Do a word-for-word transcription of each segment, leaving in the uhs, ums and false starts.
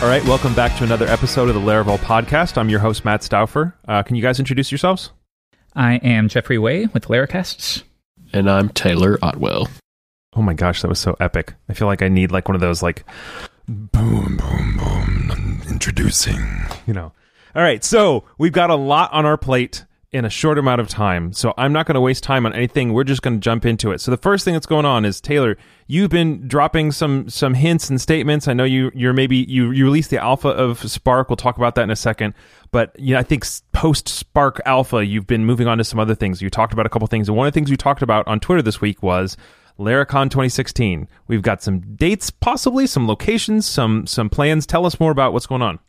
right, welcome back to another episode of the Laravel Podcast. I'm your host, Matt Stauffer. Uh, can you guys introduce yourselves? I am Jeffrey Way with Laracasts. And I'm Taylor Otwell. Oh my gosh, that was so epic. I feel like I need like one of those like, boom, boom, boom, introducing, you know. All right, so we've got a lot on our plate in a short amount of time, so I'm not going to waste time on anything. We're just going to jump into it. So the first thing that's going on is, Taylor, you've been dropping some some hints and statements. I know you you're maybe you you released the alpha of Spark. We'll talk about that in a second. But you know, I think post Spark alpha, you've been moving on to some other things. You talked about a couple things, and one of the things you talked about on Twitter this week was Laracon twenty sixteen. We've got some dates, possibly some locations, some some plans. Tell us more about what's going on.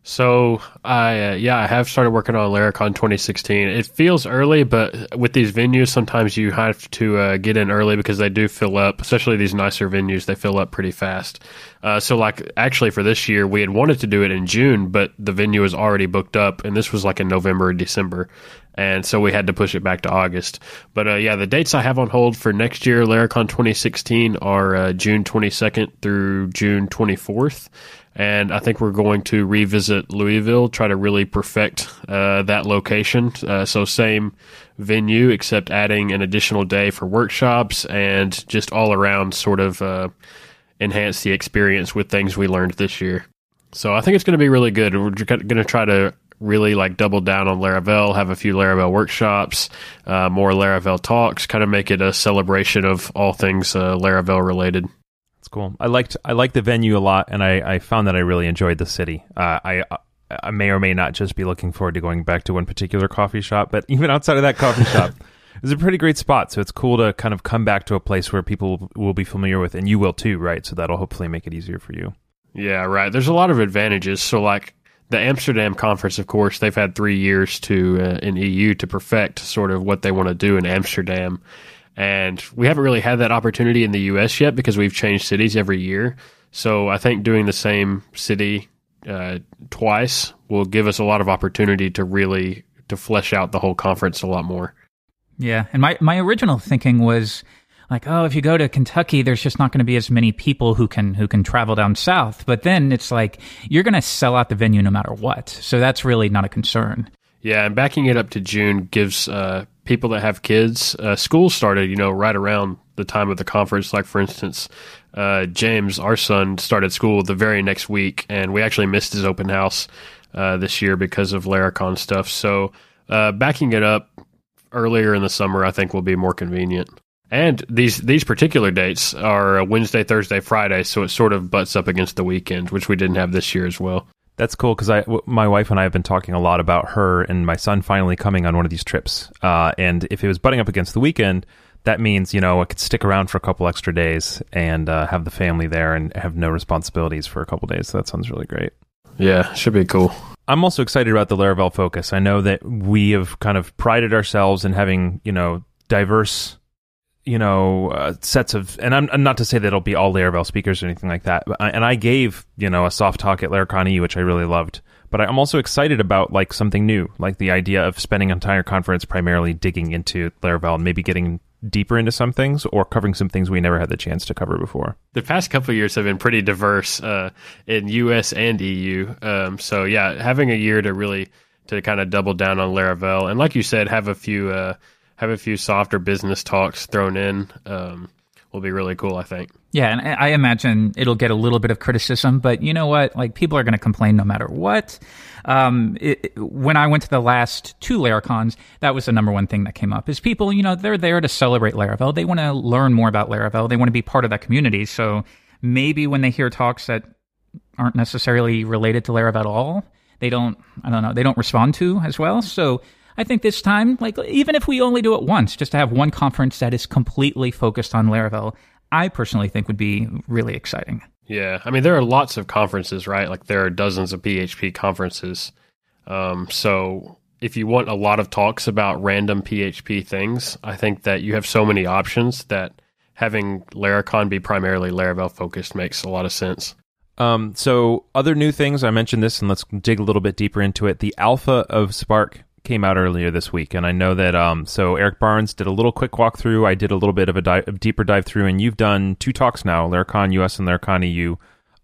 So, I uh, yeah, I have started working on Laracon twenty sixteen. It feels early, but with these venues, sometimes you have to uh, get in early because they do fill up, especially these nicer venues, they fill up pretty fast. Uh, so, like, actually for this year, we had wanted to do it in June, but the venue was already booked up, and this was like in November or December. And so we had to push it back to August. But uh, yeah, the dates I have on hold for next year, Laracon twenty sixteen, are uh, June twenty-second through June twenty-fourth. And I think we're going to revisit Louisville, try to really perfect uh, that location. Uh, so same venue, except adding an additional day for workshops and just all around sort of uh, enhance the experience with things we learned this year. So I think it's going to be really good. We're going to try to really like double down on Laravel, have a few Laravel workshops, uh, more Laravel talks, kind of make it a celebration of all things uh, Laravel related. That's cool. I liked I liked the venue a lot, and I, I found that I really enjoyed the city. Uh, I I may or may not just be looking forward to going back to one particular coffee shop, but even outside of that coffee shop, it's a pretty great spot. So it's cool to kind of come back to a place where people will be familiar with, and you will too, right? So that'll hopefully make it easier for you. Yeah, right. There's a lot of advantages. So like the Amsterdam conference, of course, they've had three years to uh, in E U to perfect sort of what they want to do in Amsterdam. And we haven't really had that opportunity in the U S yet because we've changed cities every year. So I think doing the same city uh, twice will give us a lot of opportunity to really to flesh out the whole conference a lot more. Yeah, and my, my original thinking was like, oh, if you go to Kentucky, there's just not going to be as many people who can who can travel down south. But then it's like you're going to sell out the venue no matter what. So that's really not a concern. Yeah, and backing it up to June gives uh, people that have kids, uh, school started, you know, right around the time of the conference. Like, for instance, uh, James, our son, started school the very next week, and we actually missed his open house uh, this year because of Laracon stuff. So uh, backing it up earlier in the summer, I think, will be more convenient. And these these particular dates are Wednesday, Thursday, Friday, so it sort of butts up against the weekend, which we didn't have this year as well. That's cool because I, w- my wife and I have been talking a lot about her and my son finally coming on one of these trips. Uh, and if it was butting up against the weekend, that means, you know, I could stick around for a couple extra days and uh, have the family there and have no responsibilities for a couple days. So that sounds really great. Yeah, should be cool. I'm also excited about the Laravel focus. I know that we have kind of prided ourselves in having, you know, diverse you know, uh, sets of, and I'm, I'm not to say that it'll be all Laravel speakers or anything like that. But I, and I gave, you know, a soft talk at Laracon E U, which I really loved. But I'm also excited about like something new, like the idea of spending an entire conference primarily digging into Laravel and maybe getting deeper into some things or covering some things we never had the chance to cover before. The past couple of years have been pretty diverse uh, in U S and E U. Um, so yeah, having a year to really to kind of double down on Laravel and, like you said, have a few. Uh, have a few softer business talks thrown in um, will be really cool, I think. Yeah, and I imagine it'll get a little bit of criticism, but you know what? Like, people are going to complain no matter what. Um, it, when I went to the last two Laracons, that was the number one thing that came up, is people, you know, they're there to celebrate Laravel. They want to learn more about Laravel. They want to be part of that community. So maybe when they hear talks that aren't necessarily related to Laravel at all, they don't, I don't know, they don't respond to as well. So I think this time, like, even if we only do it once, just to have one conference that is completely focused on Laravel, I personally think would be really exciting. Yeah, I mean, there are lots of conferences, right? Like, there are dozens of P H P conferences. Um, so if you want a lot of talks about random P H P things, I think that you have so many options that having Laracon be primarily Laravel focused makes a lot of sense. Um, so other new things, I mentioned this, and let's dig a little bit deeper into it. The alpha of Spark came out earlier this week, and I know that um, so Eric Barnes did a little quick walkthrough. I did a little bit of a, di- a deeper dive through, and you've done two talks now, Laracon U S and Laracon E U.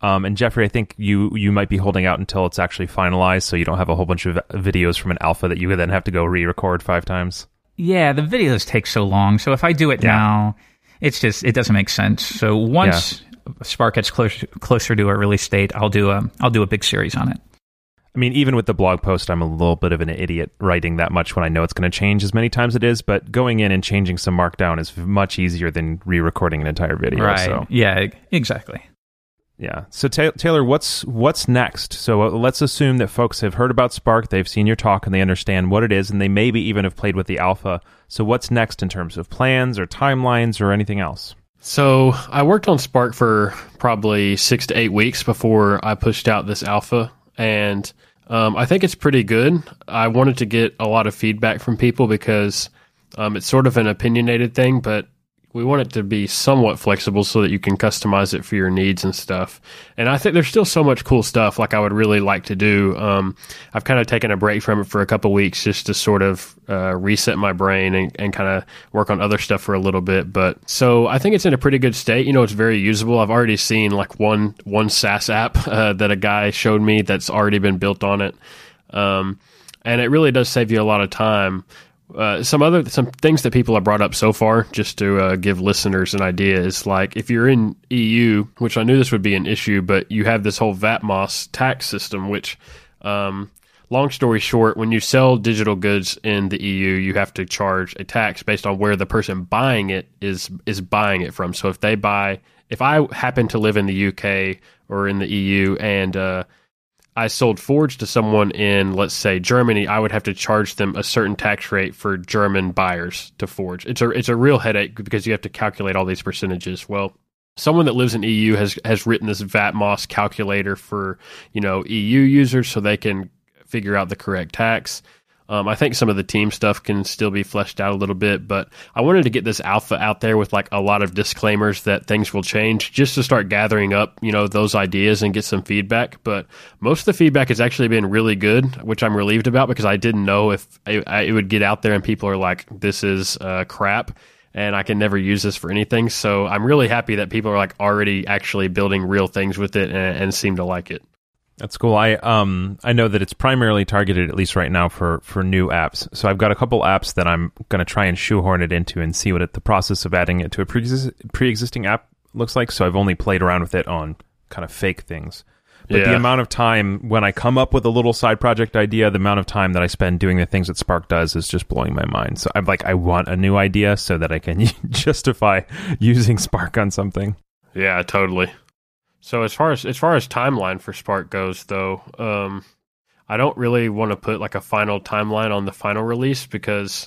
Um, and Jeffrey, I think you you might be holding out until it's actually finalized, so you don't have a whole bunch of videos from an alpha that you would then have to go re-record five times. Yeah, the videos take so long. So if I do it yeah. now, it's just it doesn't make sense. So once yeah. Spark gets closer closer to a release date, I'll do a I'll do a big series on it. I mean, even with the blog post, I'm a little bit of an idiot writing that much when I know it's going to change as many times as it is. But going in and changing some Markdown is much easier than re-recording an entire video. Right. So. Yeah. Exactly. Yeah. So Ta- Taylor, what's what's next? So uh, let's assume that folks have heard about Spark, they've seen your talk, and they understand what it is, and they maybe even have played with the alpha. So what's next in terms of plans or timelines or anything else? So I worked on Spark for probably six to eight weeks before I pushed out this alpha, and um, I think it's pretty good. I wanted to get a lot of feedback from people because um, it's sort of an opinionated thing, but we want it to be somewhat flexible so that you can customize it for your needs and stuff. And I think there's still so much cool stuff like I would really like to do. Um, I've kind of taken a break from it for a couple weeks just to sort of uh, reset my brain and, and kind of work on other stuff for a little bit. But so I think it's in a pretty good state. You know, it's very usable. I've already seen like one one SaaS app uh, that a guy showed me that's already been built on it. Um, and it really does save you a lot of time. Uh, some other some things that people have brought up so far, just to uh, give listeners an idea, is like if you're in E U, which I knew this would be an issue, but you have this whole V A T M O S tax system, which, um, long story short, when you sell digital goods in the E U, you have to charge a tax based on where the person buying it is is buying it from. So if they buy, if I happen to live in the U K or in the E U and uh, I sold Forge to someone in, let's say, Germany, I would have to charge them a certain tax rate for German buyers to Forge. It's a it's a real headache because you have to calculate all these percentages. Well, someone that lives in E U has has written this V A T M O S calculator for, you know, E U users so they can figure out the correct tax. Um, I think some of the team stuff can still be fleshed out a little bit, but I wanted to get this alpha out there with like a lot of disclaimers that things will change just to start gathering up, you know, those ideas and get some feedback. But most of the feedback has actually been really good, which I'm relieved about because I didn't know if it, it would get out there and people are like, this is uh, crap and I can never use this for anything. So I'm really happy that people are like already actually building real things with it and, and seem to like it. That's cool. I um I know that it's primarily targeted, at least right now, for for new apps. So I've got a couple apps that I'm going to try and shoehorn it into and see what it, the process of adding it to a pre pre-existing app looks like. So I've only played around with it on kind of fake things. But yeah. The amount of time when I come up with a little side project idea, the amount of time that I spend doing the things that Spark does is just blowing my mind. So I'm like, I want a new idea so that I can justify using Spark on something. Yeah, totally. So as far as as far as timeline for Spark goes, though, um, I don't really want to put like a final timeline on the final release because,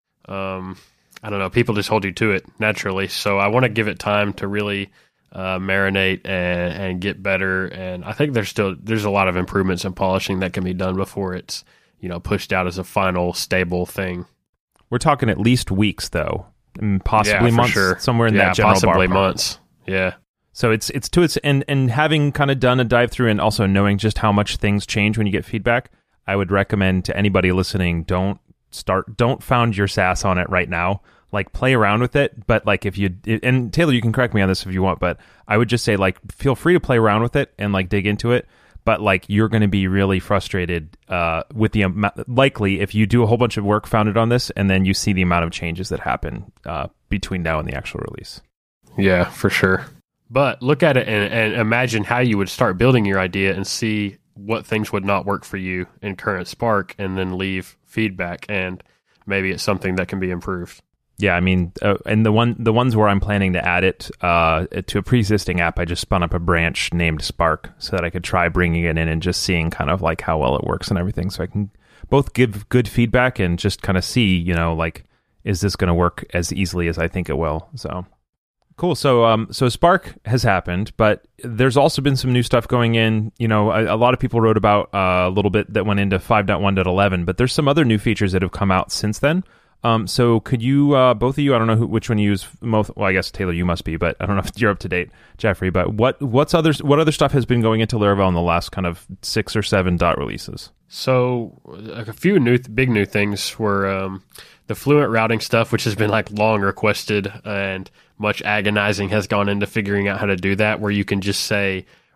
um, I don't know, people just hold you to it naturally. So I want to give it time to really uh, marinate and, and get better. And I think there's still there's a lot of improvements and polishing that can be done before it's, you know, pushed out as a final stable thing. We're talking at least weeks, though, and possibly yeah, months, sure. somewhere in yeah, that general possibly ballpark. months. Yeah. So it's it's to its and and having kind of done a dive through and also knowing just how much things change when you get feedback, I would recommend to anybody listening, don't start don't found your SaaS on it right now. Like play around with it, but like if you and Taylor, you can correct me on this if you want, but I would just say like feel free to play around with it and like dig into it. But like you're going to be really frustrated uh, with the amount. Likely, if you do a whole bunch of work founded on this, and then you see the amount of changes that happen uh, between now and the actual release. Yeah, for sure. But look at it and, and imagine how you would start building your idea and see what things would not work for you in current Spark and then leave feedback and maybe it's something that can be improved. Yeah, I mean, uh, and the one the ones where I'm planning to add it uh, to a pre-existing app, I just spun up a branch named Spark so that I could try bringing it in and just seeing kind of like how well it works and everything. So I can both give good feedback and just kind of see, you know, like, is this going to work as easily as I think it will? So... Cool. So, um, so Spark has happened, but there's also been some new stuff going in. You know, a, a lot of people wrote about uh, a little bit that went into five point one point eleven, but there's some other new features that have come out since then. Um, so could you, uh, both of you, I don't know who, which one you use most. Well, I guess Taylor, you must be, but I don't know if you're up to date, Jeffrey. But what what's others? What other stuff has been going into Laravel in the last kind of six or seven dot releases? So a few new, big new things were um, the fluent routing stuff, which has been like long requested and much agonizing has gone into figuring out how to do that, where you can just say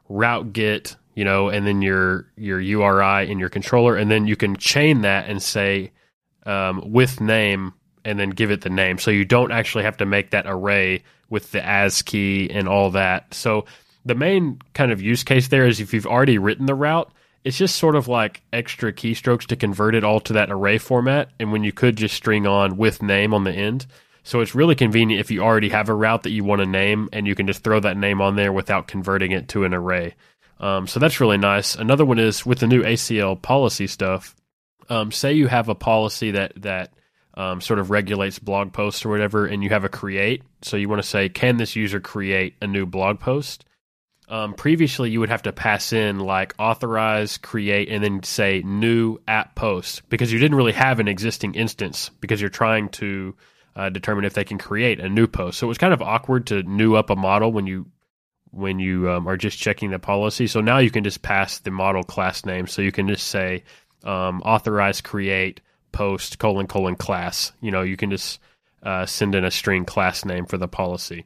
route get, you know, and then your your U R I in your controller, and then you can chain that and say um, with name, and then give it the name. So you don't actually have to make that array with the as key and all that. So the main kind of use case there is if you've already written the route, it's just sort of like extra keystrokes to convert it all to that array format, and when you could just string on with name on the end. So it's really convenient if you already have a route that you want to name, and you can just throw that name on there without converting it to an array. Um, so that's really nice. Another one is with the new A C L policy stuff. Um, say you have a policy that that um, sort of regulates blog posts or whatever, and you have a create. So you want to say, can this user create a new blog post? Um, previously, you would have to pass in like authorize, create, and then say new app post, because you didn't really have an existing instance, because you're trying to uh, determine if they can create a new post. So it was kind of awkward to new up a model when you when you um, are just checking the policy. So now you can just pass the model class name. So you can just say um, authorize, create, post, colon, colon, class. You know, you can just uh, send in a string class name for the policy.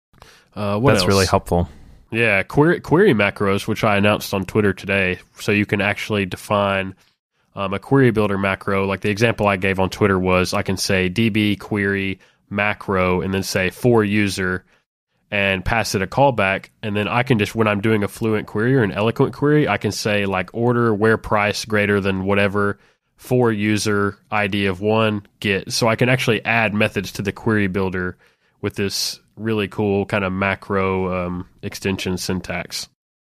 Uh, what That's else? really helpful. Yeah, query, query macros, which I announced on Twitter today. So you can actually define um, a query builder macro. Like the example I gave on Twitter was I can say db query macro and then say for user and pass it a callback. And then I can just, when I'm doing a Fluent query or an Eloquent query, I can say like order where price greater than whatever for user I D of one get. So I can actually add methods to the query builder with this really cool kind of macro um, extension syntax.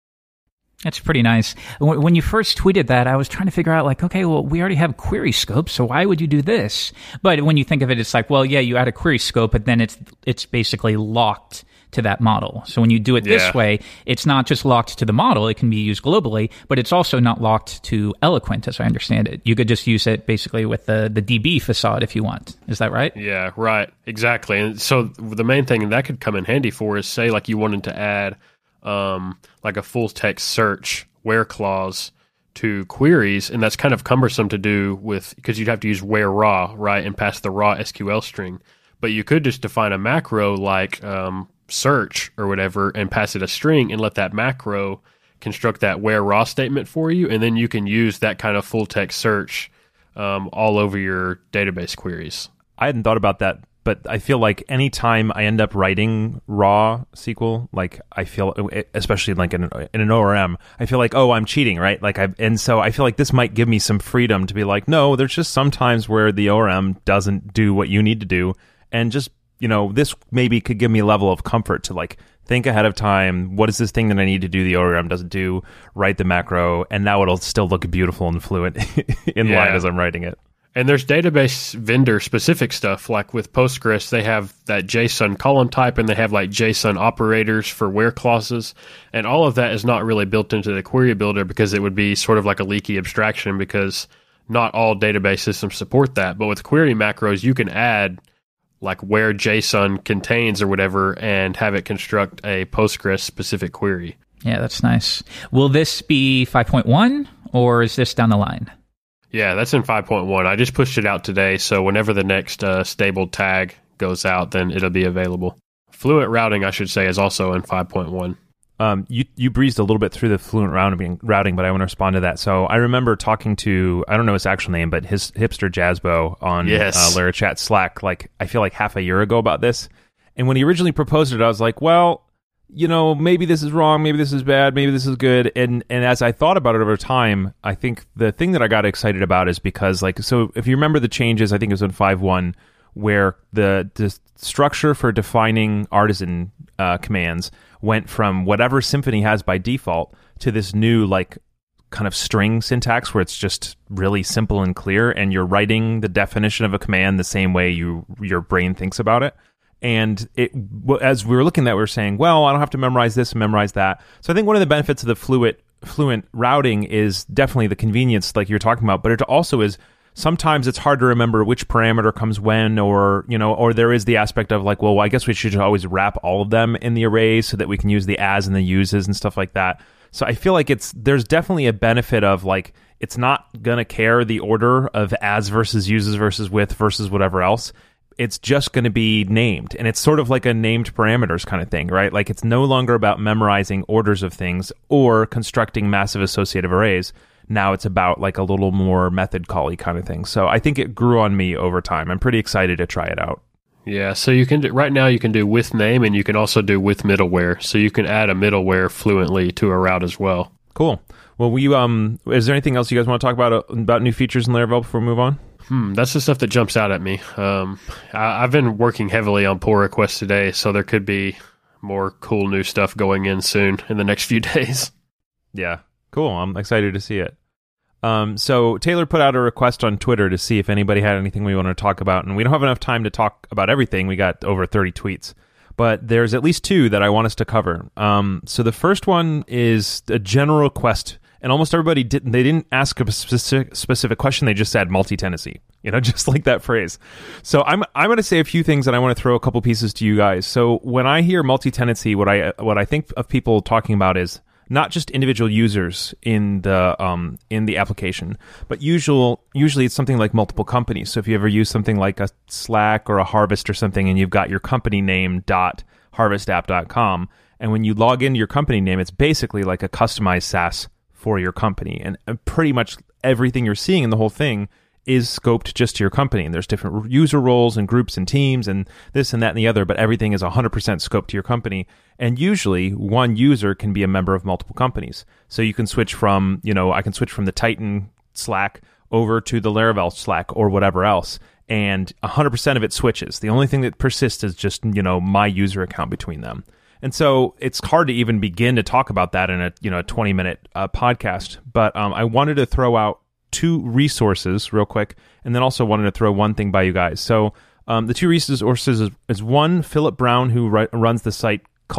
That's pretty nice. When you first tweeted that, I was trying to figure out, like, okay, well, we already have query scope, so why would you do this? But when you think of it, it's like, well, yeah, you add a query scope, but then it's it's basically locked to that model. So when you do it this Yeah. way, it's not just locked to the model, it can be used globally, but it's also not locked to Eloquent, as I understand it. You could just use it basically with the, the D B facade if you want. Is that right? Yeah, right. Exactly. And so the main thing that could come in handy for is, say, like you wanted to add um, like a full text search where clause to queries, and that's kind of cumbersome to do with, because you'd have to use where raw, right, and pass the raw S Q L string. But you could just define a macro like um, search or whatever and pass it a string and let that macro construct that where raw statement for you, and then you can use that kind of full text search um, all over your database queries. I hadn't thought about that, but I feel like anytime I end up writing raw S Q L, like I feel, especially like in an, in an O R M, I feel like, oh, I'm cheating, right? Like I, and so I feel like this might give me some freedom to be like, no, there's just some times where the O R M doesn't do what you need to do, and just, you know, this maybe could give me a level of comfort to like think ahead of time. What is this thing that I need to do the O R M doesn't do? Write the macro, and now it'll still look beautiful and fluent in Yeah. line as I'm writing it. And there's database vendor specific stuff, like with Postgres, they have that JSON column type, and they have like JSON operators for where clauses. And all of that is not really built into the query builder because it would be sort of like a leaky abstraction, because not all database systems support that. But with query macros, you can add like where JSON contains or whatever and have it construct a Postgres specific query. Yeah, that's nice. Will this be five point one, or is this down the line? Yeah, that's in five point one. I just pushed it out today, so whenever the next uh, stable tag goes out, then it'll be available. Fluent routing, I should say, is also in five point one. Um, you you breezed a little bit through the fluent routing, routing, but I want to respond to that. So I remember talking to, I don't know his actual name, but his hipster Jazzbo on Yes. uh, Larachat Slack, like I feel like half a year ago about this. And when he originally proposed it, I was like, well, you know, maybe this is wrong, maybe this is bad, maybe this is good. And and as I thought about it over time, I think the thing that I got excited about is because, like, so if you remember the changes, I think it was in five point one, where the, the structure for defining artisan uh, commands went from whatever Symfony has by default to this new, like, kind of string syntax where it's just really simple and clear, and you're writing the definition of a command the same way you your brain thinks about it. And it, as we were looking at that, we were saying, well, I don't have to memorize this and memorize that. So I think one of the benefits of the fluent fluent routing is definitely the convenience, like you're talking about, but it also is sometimes it's hard to remember which parameter comes when, or, you know, or there is the aspect of like, well, I guess we should always wrap all of them in the arrays so that we can use the as and the uses and stuff like that. So I feel like it's, there's definitely a benefit of like, it's not going to care the order of as versus uses versus with versus whatever else. it's just going to be named, and it's sort of like a named parameters kind of thing, right? Like it's no longer about memorizing orders of things or constructing massive associative arrays. Now it's about like a little more method call-y kind of thing. So I think it grew on me over time. I'm pretty excited to try it out. Yeah, so you can do, right now you can do with name, and you can also do with middleware. So you can add a middleware fluently to a route as well. Cool. Well, we um, is there anything else you guys want to talk about uh, about new features in Laravel before we move on? Hmm, that's the stuff that jumps out at me. Um, I, I've been working heavily on pull requests today, so there could be more cool new stuff going in soon in the next few days. Yeah, cool. I'm excited to see it. Um, so Taylor put out a request on Twitter to see if anybody had anything we want to talk about, and we don't have enough time to talk about everything. We got over thirty tweets, but there's at least two that I want us to cover. Um, so the first one is a general request, and almost everybody didn't. They didn't ask a specific specific question. They just said multi-tenancy, you know, just like that phrase. So I'm I'm going to say a few things, and I want to throw a couple pieces to you guys. So when I hear multi-tenancy, what I what I think of people talking about is not just individual users in the um, in the application, but usual usually it's something like multiple companies. So if you ever use something like a Slack or a Harvest or something, and you've got your company name dot harvest app dot com, and when you log into your company name, it's basically like a customized SaaS for your company, and pretty much everything you're seeing in the whole thing is scoped just to your company. And there's different user roles and groups and teams and this and that and the other, but everything is one hundred percent scoped to your company. And usually one user can be a member of multiple companies. So you can switch from, you know, I can switch from the Titan Slack over to the Laravel Slack or whatever else. And one hundred percent of it switches. The only thing that persists is just, you know, my user account between them. And so it's hard to even begin to talk about that in a, you know, a twenty minute uh, podcast. But um, I wanted to throw out two resources real quick, and then also wanted to throw one thing by you guys. So um, the two resources is, is one, Philip Brown, who ri- runs the site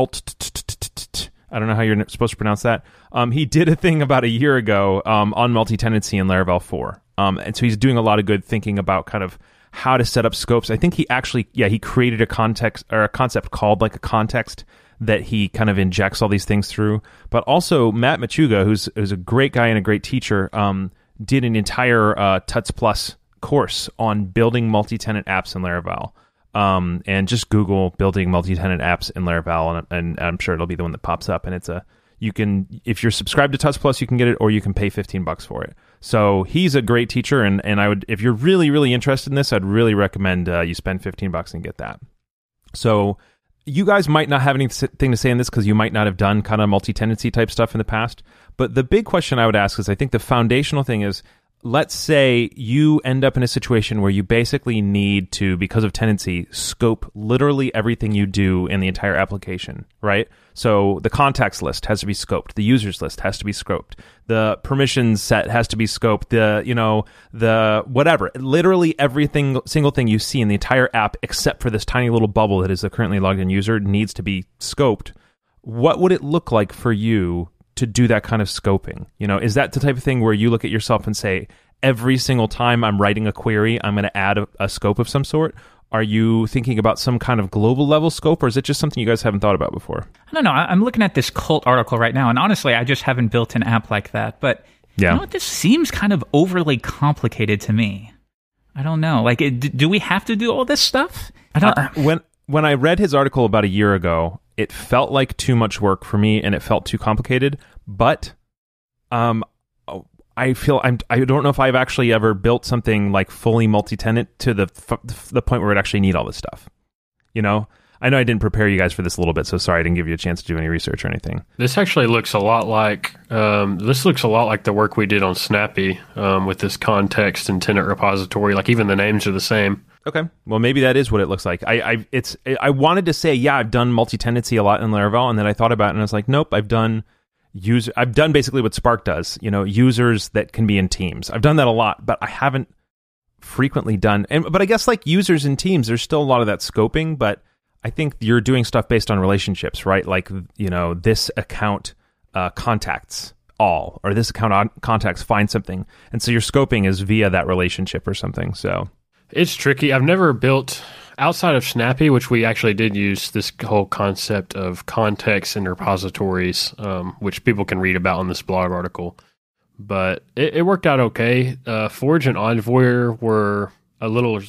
Cult. I don't know how you're supposed to pronounce that. Um, he did a thing about a year ago um, on multi-tenancy in Laravel four. Um, and so he's doing a lot of good thinking about kind of how to set up scopes. I think he actually, yeah, he created a context or a concept called like a context that he kind of injects all these things through. But also Matt Machuga, who's, who's a great guy and a great teacher, um, did an entire uh, Tuts Plus course on building multi-tenant apps in Laravel. Um, and just Google building multi-tenant apps in Laravel, and, and I'm sure it'll be the one that pops up. And it's a, you can, if you're subscribed to Tuts Plus, you can get it, or you can pay fifteen bucks for it. So he's a great teacher, and, and I would, if you're really, really interested in this, I'd really recommend uh, you spend fifteen bucks and get that. So you guys might not have anything to say in this because you might not have done kind of multi-tenancy type stuff in the past. But the big question I would ask is, I think the foundational thing is, let's say you end up in a situation where you basically need to, because of tenancy, scope literally everything you do in the entire application, right? So the contacts list has to be scoped. The users list has to be scoped. The permissions set has to be scoped. The, you know, the whatever. Literally everything, single thing you see in the entire app, except for this tiny little bubble that is the currently logged in user, needs to be scoped. What would it look like for you to do that kind of scoping? You know, is that the type of thing where you look at yourself and say, every single time I'm writing a query, I'm going to add a, a scope of some sort? Are you thinking about some kind of global level scope, or is it just something you guys haven't thought about before? I don't know. I'm looking at this Cult article right now, and honestly, I just haven't built an app like that. But yeah. You know what? This seems kind of overly complicated to me. I don't know. Like, it, do we have to do all this stuff? I don't. Uh, when when I read his article about a year ago, it felt like too much work for me, and it felt too complicated. But um, I feel I'm. I don't know if I've actually ever built something like fully multi-tenant to the the point where it actually need all this stuff. You know, I know I didn't prepare you guys for this a little bit, so sorry I didn't give you a chance to do any research or anything. This actually looks a lot like um, this looks a lot like the work we did on Snappy um, with this context and tenant repository. Like even the names are the same. Okay, well maybe that is what it looks like. I I it's I wanted to say yeah I've done multi-tenancy a lot in Laravel, and then I thought about it and I was like nope, I've done. User, I've done basically what Spark does, you know, users that can be in teams. I've done that a lot, but I haven't frequently done. And but I guess like users in teams, there's still a lot of that scoping. But I think you're doing stuff based on relationships, right? Like, you know, this account uh, contacts all, or this account on, contacts find something, and so your scoping is via that relationship or something. So it's tricky. I've never built. Outside of Snappy, which we actually did use this whole concept of context and repositories, um, which people can read about in this blog article. But it, it worked out okay. Uh, Forge and Envoy were a little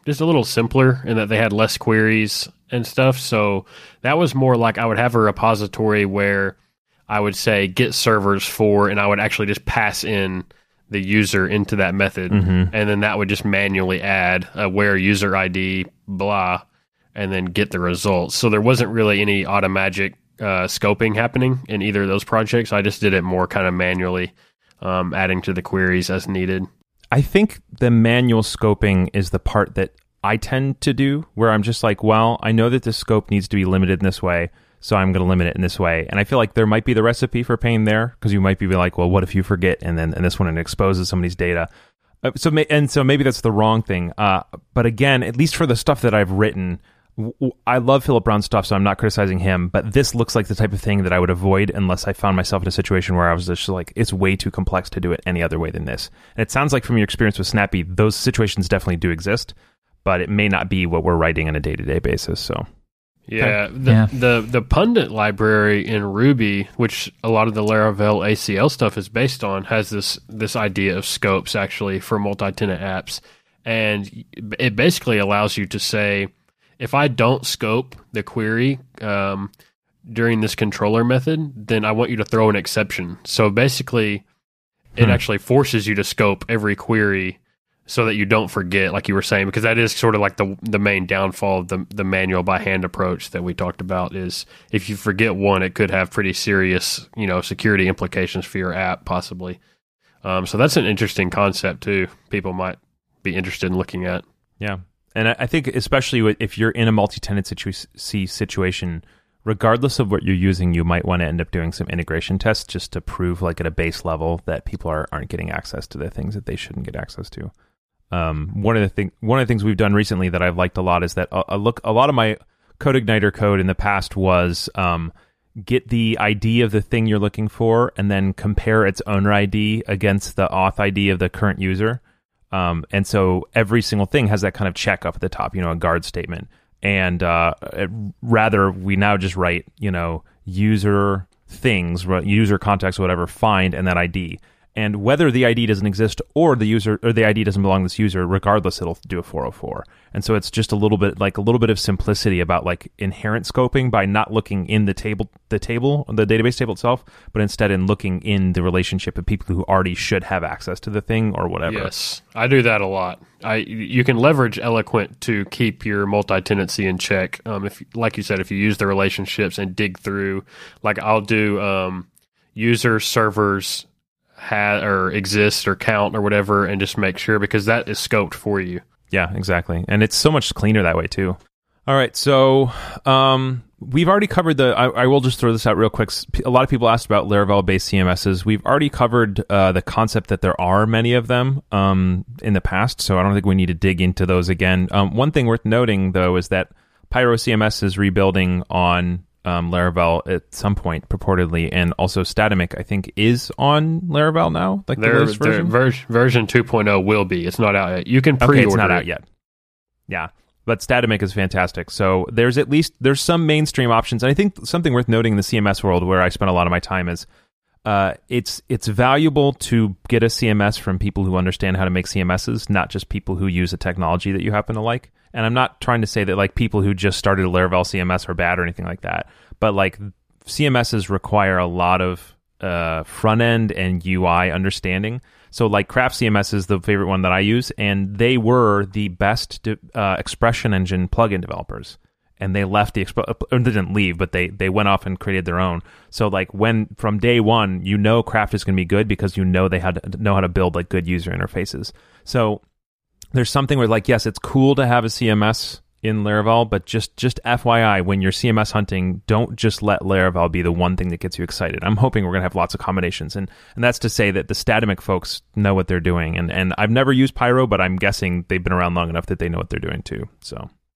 just a little simpler in that they had less queries and stuff. So that was more like I would have a repository where I would say get servers for, and I would actually just pass in the user into that method. Mm-hmm. And then that would just manually add a where user I D, blah, and then get the results. So there wasn't really any automagic uh, scoping happening in either of those projects. I just did it more kind of manually, um, adding to the queries as needed. I think the manual scoping is the part that I tend to do, where I'm just like, well, I know that this scope needs to be limited in this way, so I'm going to limit it in this way. And I feel like there might be the recipe for pain there, because you might be like, well, what if you forget, and then and this one it exposes somebody's data. Uh, so and so maybe that's the wrong thing. Uh, but again, at least for the stuff that I've written, w- w- I love Philip Brown's stuff, so I'm not criticizing him. But this looks like the type of thing that I would avoid unless I found myself in a situation where I was just like, it's way too complex to do it any other way than this. And it sounds like from your experience with Snappy, those situations definitely do exist, but it may not be what we're writing on a day-to-day basis. So. Yeah, okay. the, yeah. the the Pundit library in Ruby, which a lot of the Laravel A C L stuff is based on, has this this idea of scopes actually for multi-tenant apps, and it basically allows you to say, if I don't scope the query um, during this controller method, then I want you to throw an exception. So basically, it Hmm. actually forces you to scope every query, so that you don't forget, like you were saying, because that is sort of like the the main downfall of the the manual by hand approach that we talked about. Is if you forget one, it could have pretty serious, you know, security implications for your app, possibly. Um, so that's an interesting concept too. People might be interested in looking at. Yeah, and I I think especially with- if you're in a multi-tenant situ- situation, regardless of what you're using, you might want to end up doing some integration tests just to prove, like at a base level, that people are aren't getting access to the things that they shouldn't get access to. Um, one of the thing, one of the things we've done recently that I've liked a lot is that a, a look, a lot of my CodeIgniter code in the past was um, get the I D of the thing you're looking for and then compare its owner I D against the auth I D of the current user. Um, and so every single thing has that kind of check up at the top, you know, a guard statement. And uh, it, rather, we now just write, you know, user things, user context, whatever, find, and that I D. And whether the I D doesn't exist or the user or the I D doesn't belong to this user, regardless, it'll do a four oh four. And so it's just a little bit like a little bit of simplicity about like inherent scoping by not looking in the table, the table, the database table itself, but instead in looking in the relationship of people who already should have access to the thing or whatever. Yes, I do that a lot. I you can leverage Eloquent to keep your multi-tenancy in check. Um, if like you said, if you use the relationships and dig through, like I'll do um, user servers. Had or exist or count or whatever, and just make sure, because that is scoped for you. Yeah, exactly. And it's so much cleaner that way too. All right, so um, we've already covered the, I, I will just throw this out real quick. A lot of people asked about Laravel-based C M Ss. We've already covered uh, the concept that there are many of them um, in the past, so I don't think we need to dig into those again. Um, one thing worth noting, though, is that PyroCMS is rebuilding on Um, Laravel at some point, purportedly, and also Statamic, I think, is on Laravel now. Like Their, the latest their version. ver- version two point oh will be. It's not out yet. You can pre-order. Okay, it's not it. out yet. Yeah, but Statamic is fantastic. So there's at least there's some mainstream options, and I think something worth noting in the C M S world, where I spend a lot of my time, is uh, it's it's valuable to get a C M S from people who understand how to make C M Ss, not just people who use a technology that you happen to like. And I'm not trying to say that like people who just started a Laravel C M S are bad or anything like that, but like C M Ss require a lot of uh, front end and U I understanding. So like Craft C M S is the favorite one that I use, and they were the best de- uh, expression engine plugin developers. And they left the exp- or they didn't leave, but they they went off and created their own. So like when from day one, you know Craft is going to be good because you know they had to know how to build like good user interfaces. So there's something where like, yes, it's cool to have a C M S in Laravel, but just just F Y I, when you're C M S hunting, don't just let Laravel be the one thing that gets you excited. I'm hoping we're going to have lots of combinations, and and that's to say that the Statamic folks know what they're doing. And and I've never used Pyro, but I'm guessing they've been around long enough that they know what they're doing too. So,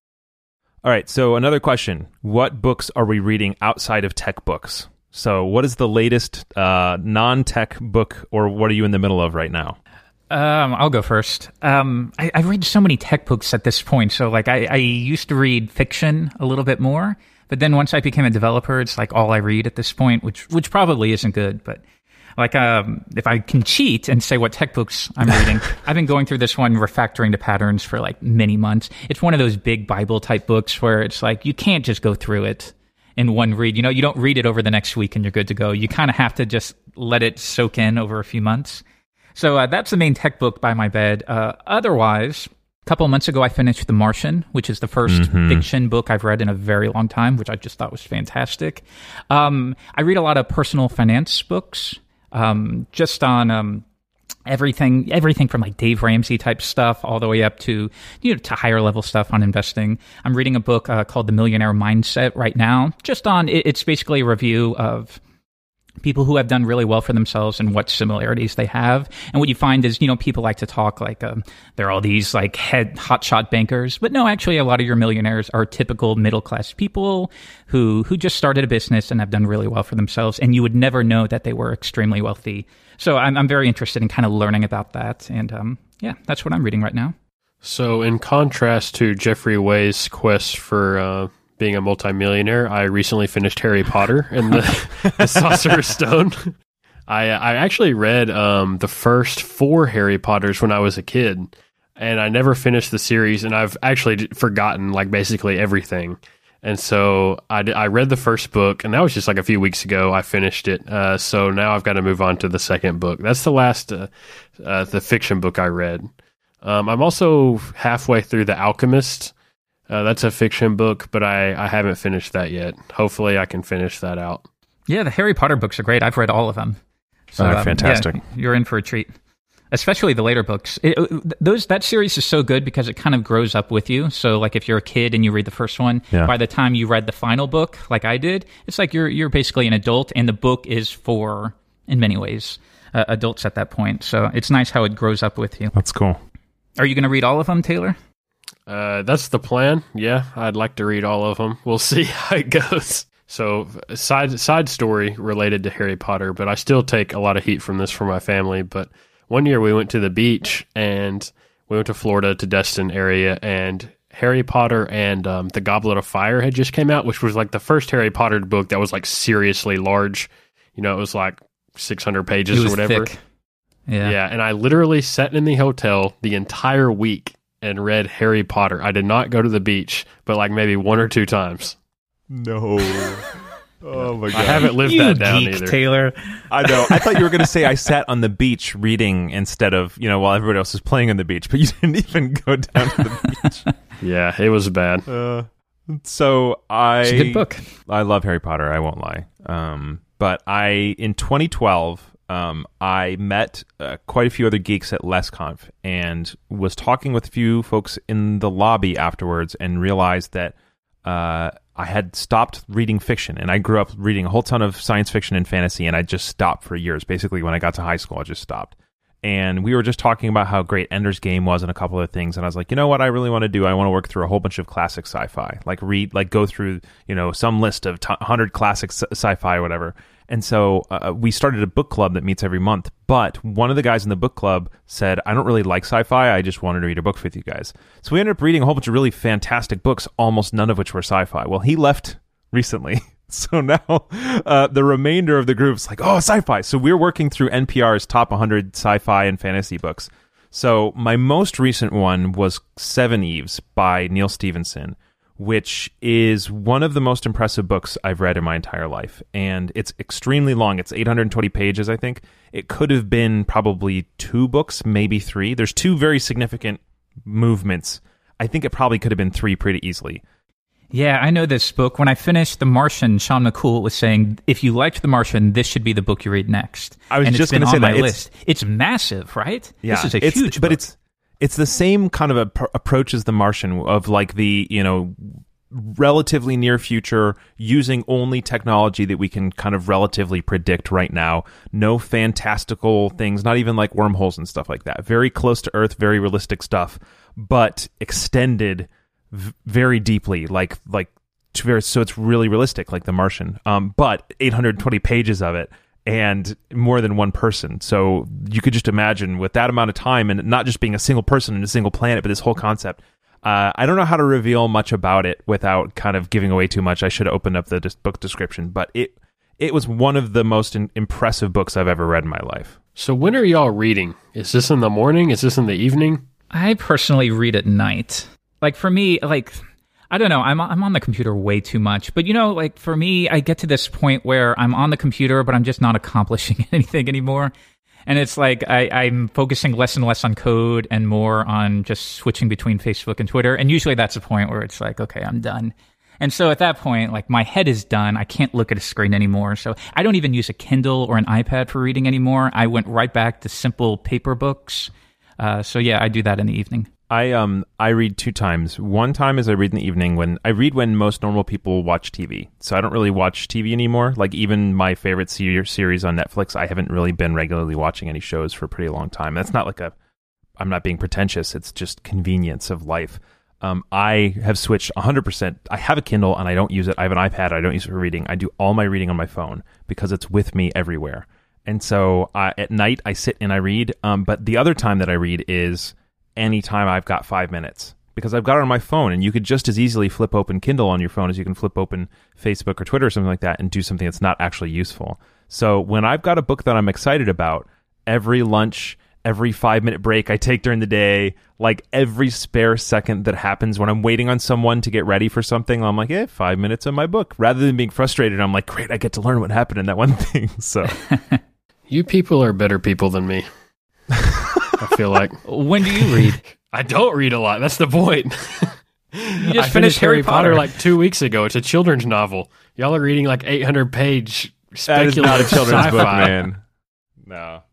all right. So another question: what books are we reading outside of tech books? So what is the latest uh, non-tech book, or what are you in the middle of right now? Um, I'll go first. Um, I, I read so many tech books at this point. So, like, I, I used to read fiction a little bit more, but then once I became a developer, it's like all I read at this point, which which probably isn't good. But Like, um, if I can cheat and say what tech books I'm reading, I've been going through this one, Refactoring to Patterns, for like many months. It's one of those big Bible type books where it's like you can't just go through it in one read. You know, you don't read it over the next week and you're good to go. You kind of have to just let it soak in over a few months. So uh, that's the main tech book by my bed. Uh, otherwise, a couple of months ago, I finished The Martian, which is the first mm-hmm. fiction book I've read in a very long time, which I just thought was fantastic. Um, I read a lot of personal finance books. Um, just on um, everything, everything from like Dave Ramsey type stuff all the way up to you know to higher level stuff on investing. I'm reading a book uh, called The Millionaire Mindset right now. Just on it, it's basically a review of people who have done really well for themselves and what similarities they have. And what you find is, you know, people like to talk like um, they're all these like head hotshot bankers, but no, actually a lot of your millionaires are typical middle-class people who, who just started a business and have done really well for themselves. And you would never know that they were extremely wealthy. So I'm, I'm very interested in kind of learning about that. And um, yeah, that's what I'm reading right now. So in contrast to Jeffrey Way's quest for, uh, being a multimillionaire, I recently finished Harry Potter and the, the Sorcerer's Stone. I I actually read um, the first four Harry Potters when I was a kid, and I never finished the series, and I've actually forgotten like basically everything. And so I, I read the first book, and that was just like a few weeks ago. I finished it, uh, so now I've got to move on to the second book. That's the last uh, uh, the fiction book I read. Um, I'm also halfway through The Alchemist. Uh, that's a fiction book, but I, I haven't finished that yet. Hopefully I can finish that out. Yeah, the Harry Potter books are great. I've read all of them. So, oh, um, fantastic. Yeah, you're in for a treat. Especially the later books. It, those That series is so good because it kind of grows up with you. So like if you're a kid and you read the first one, yeah. by the time you read the final book, like I did, it's like you're you're basically an adult, and the book is for, in many ways, uh, adults at that point. So it's nice how it grows up with you. That's cool. Are you going to read all of them, Taylor? Uh, that's the plan. Yeah, I'd like to read all of them. We'll see how it goes. So, side side story related to Harry Potter, but I still take a lot of heat from this from my family. But one year we went to the beach, and we went to Florida, to Destin area, and Harry Potter and um, the Goblet of Fire had just came out, which was like the first Harry Potter book that was like seriously large. You know, it was like six hundred pages it was or whatever. Thick. Yeah. Yeah, and I literally sat in the hotel the entire week and read Harry Potter. I did not go to the beach, but like maybe one or two times. No. Oh my God. I haven't lived you that down geek, either. Taylor. I know. I thought you were going to say I sat on the beach reading instead of, you know, while everybody else was playing on the beach, but you didn't even go down to the beach. Yeah, it was bad. Uh, so I... It's a good book. I love Harry Potter, I won't lie. Um, but I, in twenty twelve... Um, I met uh, quite a few other geeks at LessConf and was talking with a few folks in the lobby afterwards and realized that uh, I had stopped reading fiction. And I grew up reading a whole ton of science fiction and fantasy, and I just stopped for years. Basically, when I got to high school, I just stopped. And we were just talking about how great Ender's Game was and a couple of things. And I was like, you know what I really want to do? I want to work through a whole bunch of classic sci-fi, like read, like go through, you know, some list of t- one hundred classic sci- sci-fi or whatever. And so uh, we started a book club that meets every month. But one of the guys in the book club said, I don't really like sci-fi. I just wanted to read a book with you guys. So we ended up reading a whole bunch of really fantastic books, almost none of which were sci-fi. Well, he left recently. So now uh, the remainder of the group's like, oh, sci-fi. So we're working through N P R's top one hundred sci-fi and fantasy books. So my most recent one was Seven Eves by Neil Stephenson, which is one of the most impressive books I've read in my entire life. And it's extremely long. It's eight hundred twenty pages, I think. It could have been probably two books, maybe three. There's two very significant movements. I think it probably could have been three pretty easily. Yeah, I know this book. When I finished The Martian, Sean McCool was saying, if you liked The Martian, this should be the book you read next. I was and just going to say my that. list. It's, it's massive, right? Yeah, this is a it's, huge but book. it's it's the same kind of a pr- approach as The Martian, of like the, you know, relatively near future, using only technology that we can kind of relatively predict right now. No fantastical things, not even like wormholes and stuff like that. Very close to Earth, very realistic stuff, but extended v- very deeply, like like to very, so it's really realistic, like The Martian. Um, but eight hundred twenty pages of it, and more than one person. So you could just imagine with that amount of time, and not just being a single person in a single planet, but this whole concept. Uh, I don't know how to reveal much about it without kind of giving away too much. I should have opened up the dis- book description, but it it was one of the most in- impressive books I've ever read in my life. So when are y'all reading? Is this in the morning? Is this in the evening? I personally read at night. Like for me, like I don't know, I'm I'm on the computer way too much. But you know, like for me, I get to this point where I'm on the computer, but I'm just not accomplishing anything anymore. And it's like I, I'm focusing less and less on code and more on just switching between Facebook and Twitter. And usually that's the point where it's like, okay, I'm done. And so at that point, like my head is done. I can't look at a screen anymore. So I don't even use a Kindle or an iPad for reading anymore. I went right back to simple paper books. Uh, so yeah, I do that in the evening. I um I read two times. One time is I read in the evening when I read when most normal people watch T V. So I don't really watch T V anymore. Like even my favorite ser- series on Netflix, I haven't really been regularly watching any shows for a pretty long time. That's not like a, I'm not being pretentious. It's just convenience of life. Um, I have switched one hundred percent. I have a Kindle and I don't use it. I have an iPad. I don't use it for reading. I do all my reading on my phone because it's with me everywhere. And so uh, at night I sit and I read. Um, but the other time that I read is anytime I've got five minutes because I've got it on my phone, and you could just as easily flip open Kindle on your phone as you can flip open Facebook or Twitter or something like that and do something that's not actually useful. So when I've got a book that I'm excited about, every lunch, every five minute break I take during the day, like every spare second that happens when I'm waiting on someone to get ready for something, I'm like, eh, five minutes of my book. Rather than being frustrated, I'm like, great, I get to learn what happened in that one thing. So you people are better people than me. I feel like. When do you read? I don't read a lot. That's the point. You just I finished Harry Potter. Potter like two weeks ago. It's a children's novel. Y'all are reading like eight hundred page that is not a speculative children's sci-fi. book, man. No.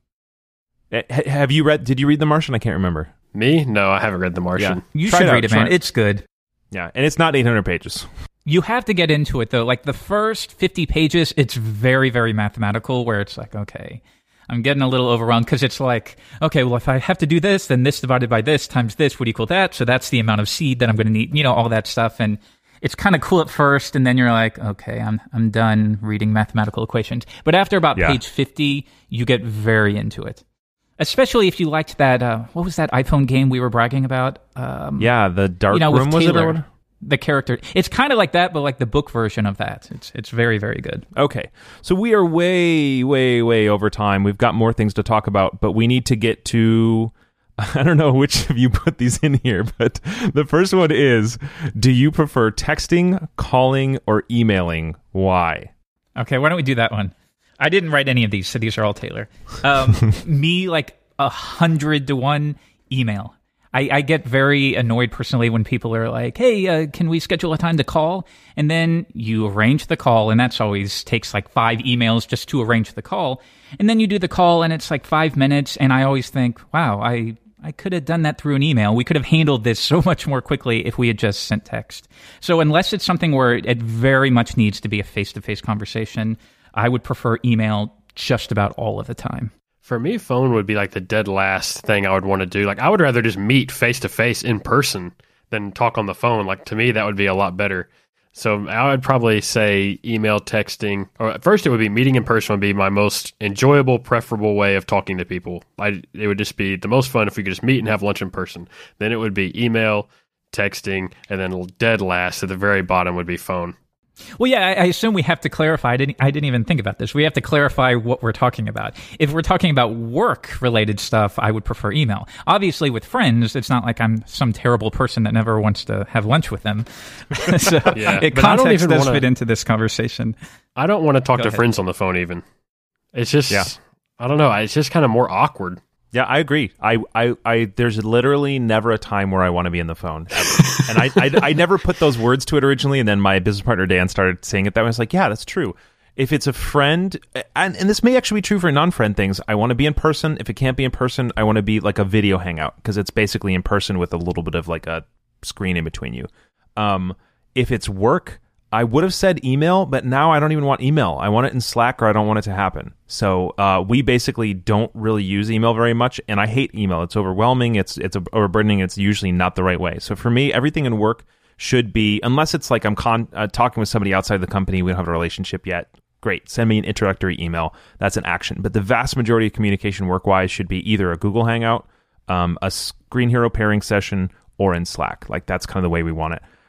Eh, ha- Have you read? Did you read The Martian? I can't remember. Me? No, I haven't read The Martian. You Try should it out, read it, try man. it. It's good. Yeah, and it's not eight hundred pages. You have to get into it, though. Like, the first fifty pages, it's very, very mathematical, where it's like, okay, I'm getting a little overwhelmed, because it's like, okay, well, if I have to do this, then this divided by this times this would equal that, so that's the amount of seed that I'm going to need, you know, all that stuff, and it's kind of cool at first, and then you're like, okay, I'm I'm done reading mathematical equations. But after about Yeah. page fifty, you get very into it. Especially if you liked that, uh, what was that iPhone game we were bragging about? Um, Yeah, the Dark you know, Room, with was it? Taylor, Or what? the character. It's kind of like that, but like the book version of that. It's it's very, very good. Okay, so we are way, way, way over time. We've got more things to talk about, but we need to get to... I don't know which of you put these in here, but the first one is, do you prefer texting, calling, or emailing? Why? Okay, why don't we do that one? I didn't write any of these, so these are all Taylor. Um, me, like a hundred to one email. I, I get very annoyed personally when people are like, hey, uh, can we schedule a time to call? And then you arrange the call, and that's always takes like five emails just to arrange the call. And then you do the call, and it's like five minutes, and I always think, wow, I, I could have done that through an email. We could have handled this so much more quickly if we had just sent text. So unless it's something where it very much needs to be a face-to-face conversation, I would prefer email just about all of the time. For me, phone would be like the dead last thing I would want to do. Like, I would rather just meet face to face in person than talk on the phone. Like, to me, that would be a lot better. So I would probably say email, texting, or at first it would be meeting in person would be my most enjoyable, preferable way of talking to people. I, it would just be the most fun if we could just meet and have lunch in person. Then it would be email, texting, and then dead last at the very bottom would be phone. Well, yeah, I, I assume we have to clarify. I didn't, I didn't even think about this. We have to clarify what we're talking about. If we're talking about work-related stuff, I would prefer email. Obviously, with friends, it's not like I'm some terrible person that never wants to have lunch with them. So Yeah, it, but I don't context even does wanna- fit into this conversation. I don't want to talk Go to ahead. friends on the phone even. It's just, Yeah. I don't know. It's just kind of more awkward. Yeah, I agree. I, I, I there's literally never a time where I want to be in the phone, ever. And I, I, I never put those words to it originally, and then my business partner Dan started saying it that way. I was like, yeah, that's true. If it's a friend, and, and this may actually be true for non-friend things, I want to be in person. If it can't be in person, I want to be like a video hangout, because it's basically in person with a little bit of like a screen in between you. Um, if it's work, I would have said email, but now I don't even want email. I want it in Slack, or I don't want it to happen. So uh, we basically don't really use email very much, and I hate email. It's overwhelming. It's it's overburdening. It's usually not the right way. So for me, everything in work should be, unless it's like I'm con- uh, talking with somebody outside the company, we don't have a relationship yet. Great, send me an introductory email. That's an action. But the vast majority of communication work-wise should be either a Google Hangout, um, a Screen Hero pairing session, or in Slack. Like, that's kind of the way we want it.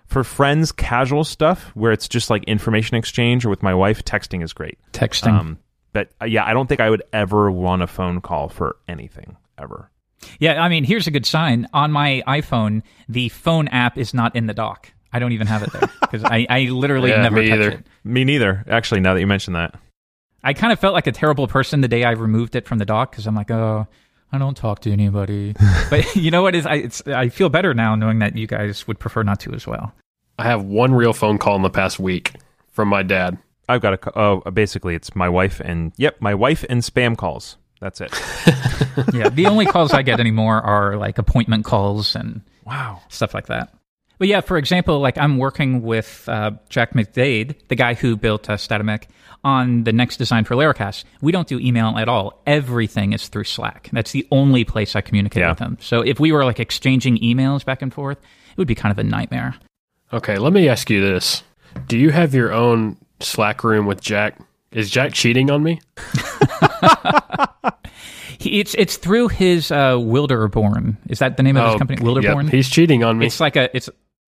For friends, casual stuff where it's just like information exchange, or with my wife, texting is great. Texting. Um, but uh, yeah, I don't think I would ever want a phone call for anything, ever. Yeah, I mean, here's a good sign. On my iPhone, the phone app is not in the dock. I don't even have it there because I, I literally Yeah, never me touch either. it. Me neither, actually, now that you mention that. I kind of felt like a terrible person the day I removed it from the dock because I'm like, oh, I don't talk to anybody. But you know what? Is I, it's, I feel better now knowing that you guys would prefer not to as well. I have one real phone call in the past week from my dad. I've got a, co- oh, basically, it's my wife and, yep, my wife and spam calls. That's it. Yeah, the only calls I get anymore are like appointment calls and Wow. stuff like that. But yeah, for example, like I'm working with uh, Jack McDade, the guy who built uh, Statomech, on the next design for Laracast. We don't do email at all. Everything is through Slack. That's the only place I communicate Yeah. with him. So if we were like exchanging emails back and forth, it would be kind of a nightmare. Okay, let me ask you this. Do you have your own Slack room with Jack? Is Jack cheating on me? He, it's it's through his uh, Wilderborn. Is that the name of his Oh, company? Wilderborn? Yep, he's cheating on me. It's like a... it's.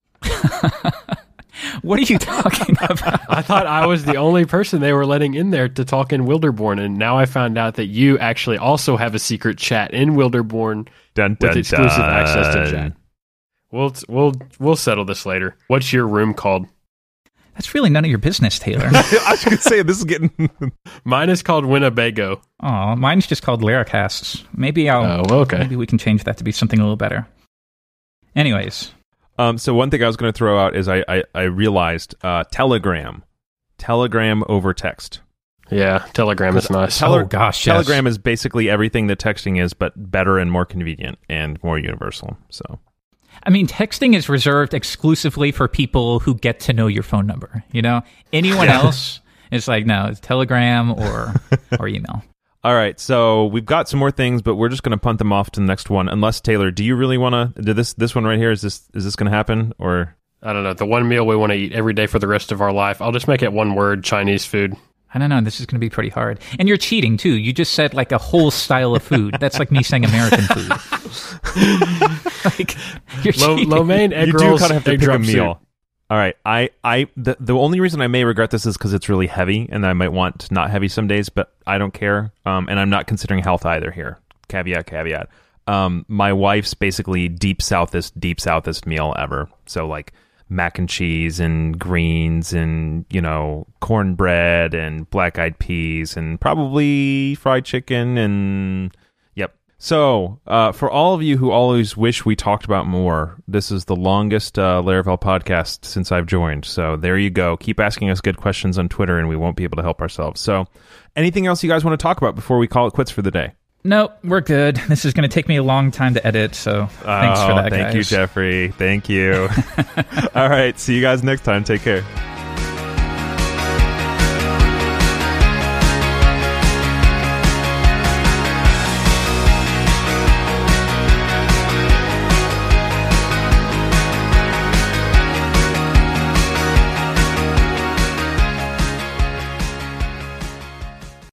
What are you talking about? I thought I was the only person they were letting in there to talk in Wilderborn, and now I found out that you actually also have a secret chat in Wilderborn Dun, with dun, exclusive dun. access to chat. We'll we'll we'll settle this later. What's your room called? That's really none of your business, Taylor. I was going to say, this is getting... Mine is called Winnebago. Oh, mine's just called Laracasts. Maybe I'll. Oh, well, okay. Maybe we can change that to be something a little better. Anyways, Um, so one thing I was going to throw out is I, I, I realized uh, Telegram. Telegram over text. Yeah, Telegram is nice. Tele- Oh, gosh, yes. Telegram is basically everything that texting is, but better and more convenient and more universal. So I mean, texting is reserved exclusively for people who get to know your phone number. You know, anyone else, it's like no, it's Telegram or or email. all right, so we've got some more things, but we're just going to punt them off to the next one. Unless Taylor, do you really want to do this? This one right here, is this is this going to happen or? I don't know. The one meal we want to eat every day for the rest of our life. I'll just make it one word: Chinese food. I don't know. This is going to be pretty hard. And you're cheating, too. You just said, like, a whole style of food. That's like me saying American food. Like, you're Lo, cheating. lo mein, egg You rolls, do kind of have to egg pick a drop meal. soup. All right, I, I the, the only reason I may regret this is because it's really heavy, and I might want not heavy some days, but I don't care. Um, and I'm not considering health either here. Caveat, caveat. Um, my wife's basically deep southest, deep southest meal ever. So like mac and cheese and greens and, you know, cornbread and black eyed peas and probably fried chicken and yep. So, uh, for all of you who always wish we talked about more, this is the longest uh, Laravel podcast since I've joined. So there you go. Keep asking us good questions on Twitter and we won't be able to help ourselves. So anything else you guys want to talk about before we call it quits for the day? Nope, we're good. This is going to take me a long time to edit, so thanks oh, for that, thank guys. you, Jeffrey. Thank you. All right, see you guys next time. Take care.